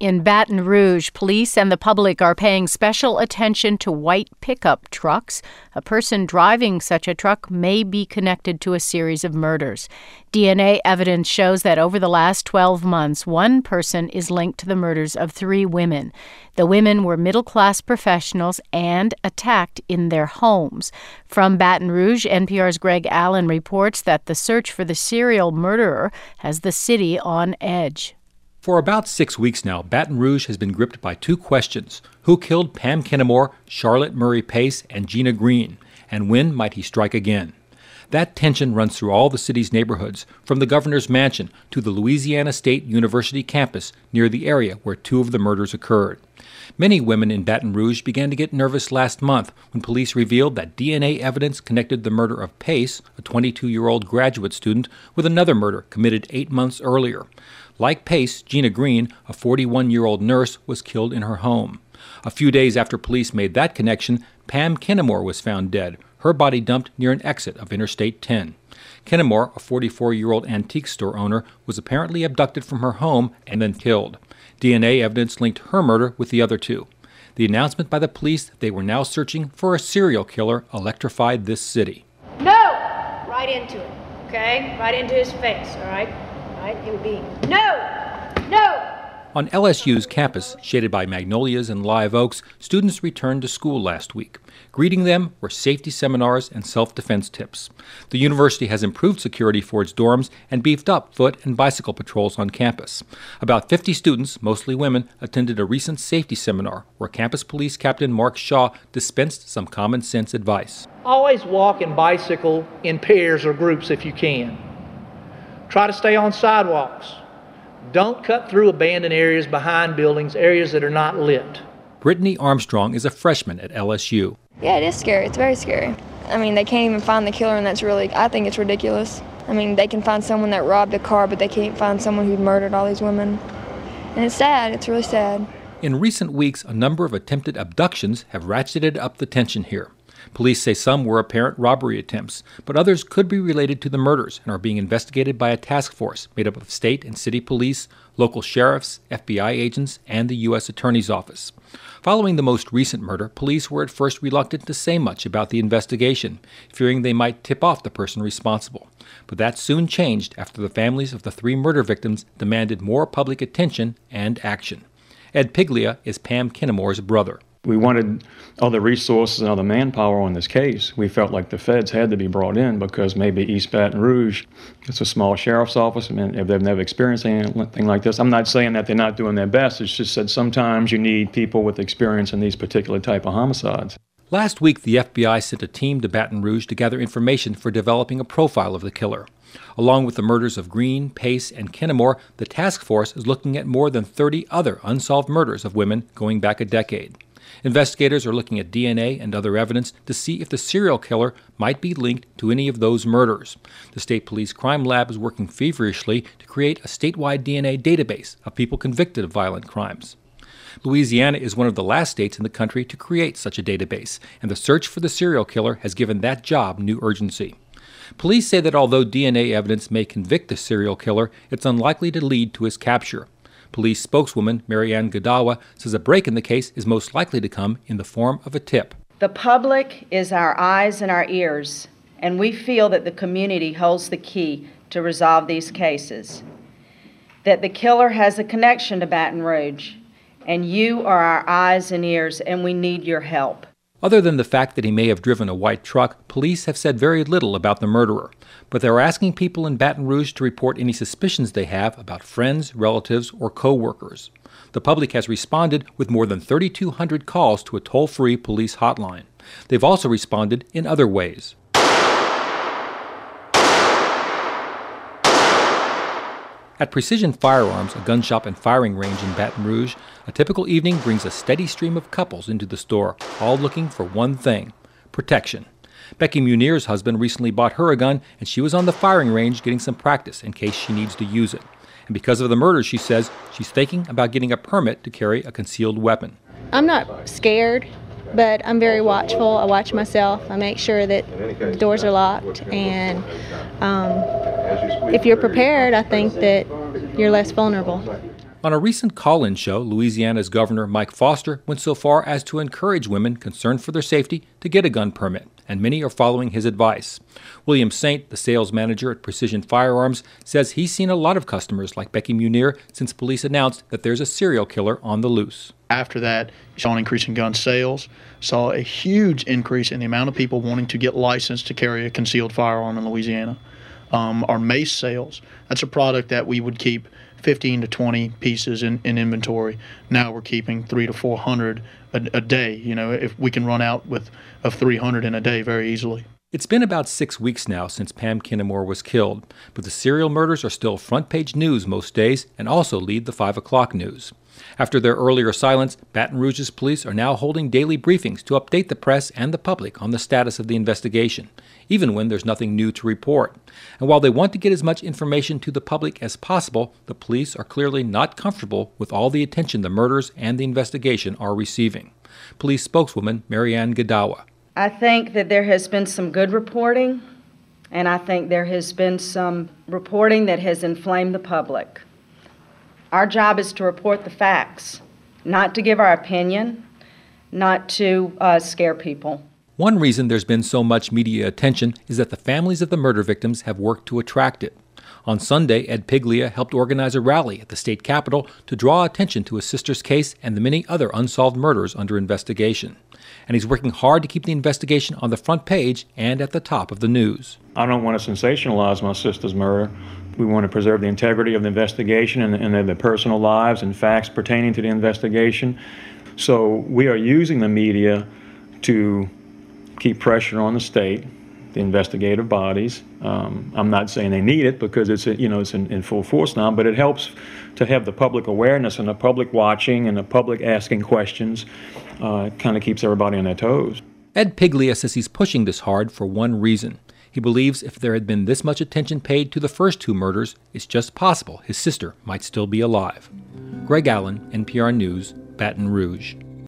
In Baton Rouge, police and the public are paying special attention to white pickup trucks. A person driving such a truck may be connected to a series of murders. DNA evidence shows that over the last 12 months, one person is linked to the murders of 3 women. The women were middle-class professionals and attacked in their homes. From Baton Rouge, NPR's Greg Allen reports that the search for the serial murderer has the city on edge. For about 6 weeks now, Baton Rouge has been gripped by 2 questions. Who killed Pam Kinnemore, Charlotte Murray Pace, and Gina Green? And when might he strike again? That tension runs through all the city's neighborhoods, from the governor's mansion to the Louisiana State University campus near the area where 2 of the murders occurred. Many women in Baton Rouge began to get nervous last month when police revealed that DNA evidence connected the murder of Pace, a 22-year-old graduate student, with another murder committed 8 months earlier. Like Pace, Gina Green, a 41-year-old nurse, was killed in her home. A few days after police made that connection, Pam Kinnemore was found dead, her body dumped near an exit of Interstate 10. Kinnemore, a 44-year-old antique store owner, was apparently abducted from her home and then killed. DNA evidence linked her murder with the other 2. The announcement by the police that they were now searching for a serial killer electrified this city. No! Right into it, okay? Right into his face, all right? It would be no! No! On LSU's campus, shaded by magnolias and live oaks, students returned to school last week. Greeting them were safety seminars and self-defense tips. The university has improved security for its dorms and beefed up foot and bicycle patrols on campus. About 50 students, mostly women, attended a recent safety seminar where Campus Police Captain Mark Shaw dispensed some common sense advice. Always walk and bicycle in pairs or groups if you can. Try to stay on sidewalks. Don't cut through abandoned areas behind buildings, areas that are not lit. Brittany Armstrong is a freshman at LSU. Yeah, it is scary. It's very scary. I mean, they can't even find the killer, and I think it's ridiculous. I mean, they can find someone that robbed a car, but they can't find someone who murdered all these women. And it's sad. It's really sad. In recent weeks, a number of attempted abductions have ratcheted up the tension here. Police say some were apparent robbery attempts, but others could be related to the murders and are being investigated by a task force made up of state and city police, local sheriffs, FBI agents, and the U.S. Attorney's Office. Following the most recent murder, police were at first reluctant to say much about the investigation, fearing they might tip off the person responsible. But that soon changed after the families of the 3 murder victims demanded more public attention and action. Ed Piglia is Pam Kinnemore's brother. We wanted other resources and other manpower on this case. We felt like the feds had to be brought in because maybe East Baton Rouge, it's a small sheriff's office, and if they've never experienced anything like this. I'm not saying that they're not doing their best. It's just that sometimes you need people with experience in these particular type of homicides. Last week, the FBI sent a team to Baton Rouge to gather information for developing a profile of the killer. Along with the murders of Green, Pace, and Kinnemore, the task force is looking at more than 30 other unsolved murders of women going back a decade. Investigators are looking at DNA and other evidence to see if the serial killer might be linked to any of those murders. The State Police Crime Lab is working feverishly to create a statewide DNA database of people convicted of violent crimes. Louisiana is one of the last states in the country to create such a database, and the search for the serial killer has given that job new urgency. Police say that although DNA evidence may convict the serial killer, it's unlikely to lead to his capture. Police spokeswoman Marianne Godawa says a break in the case is most likely to come in the form of a tip. The public is our eyes and our ears, and we feel that the community holds the key to resolve these cases. That the killer has a connection to Baton Rouge, and you are our eyes and ears, and we need your help. Other than the fact that he may have driven a white truck, police have said very little about the murderer. But they're asking people in Baton Rouge to report any suspicions they have about friends, relatives, or co-workers. The public has responded with more than 3,200 calls to a toll-free police hotline. They've also responded in other ways. At Precision Firearms, a gun shop and firing range in Baton Rouge, a typical evening brings a steady stream of couples into the store, all looking for one thing: protection. Becky Munir's husband recently bought her a gun, and she was on the firing range getting some practice in case she needs to use it. And because of the murder, she says she's thinking about getting a permit to carry a concealed weapon. I'm not scared, but I'm very watchful. I watch myself. I make sure that the doors are locked, and if you're prepared, I think that you're less vulnerable. On a recent call-in show, Louisiana's Governor Mike Foster went so far as to encourage women concerned for their safety to get a gun permit, and many are following his advice. William Saint, the sales manager at Precision Firearms, says he's seen a lot of customers like Becky Munir since police announced that there's a serial killer on the loose. After that, saw an increase in gun sales, saw a huge increase in the amount of people wanting to get licensed to carry a concealed firearm in Louisiana. Our mace sales, that's a product that we would keep 15 to 20 pieces in inventory. Now we're keeping 300 to 400 a day. You know, if we can run out of 300 in a day very easily. It's been about 6 weeks now since Pam Kinamore was killed, but the serial murders are still front-page news most days and also lead the 5 o'clock news. After their earlier silence, Baton Rouge's police are now holding daily briefings to update the press and the public on the status of the investigation, even when there's nothing new to report. And while they want to get as much information to the public as possible, the police are clearly not comfortable with all the attention the murders and the investigation are receiving. Police spokeswoman Marianne Gadawa. I think that there has been some good reporting, and I think there has been some reporting that has inflamed the public. Our job is to report the facts, not to give our opinion, not to scare people. One reason there's been so much media attention is that the families of the murder victims have worked to attract it. On Sunday, Ed Piglia helped organize a rally at the state capitol to draw attention to his sister's case and the many other unsolved murders under investigation. And he's working hard to keep the investigation on the front page and at the top of the news. I don't want to sensationalize my sister's murder. We want to preserve the integrity of the investigation and their personal lives and facts pertaining to the investigation. So we are using the media to keep pressure on the state, the investigative bodies. I'm not saying they need it because it's in full force now, but it helps to have the public awareness and the public watching and the public asking questions. It kind of keeps everybody on their toes. Ed Piglia says he's pushing this hard for one reason. He believes if there had been this much attention paid to the first 2 murders, it's just possible his sister might still be alive. Greg Allen, NPR News, Baton Rouge.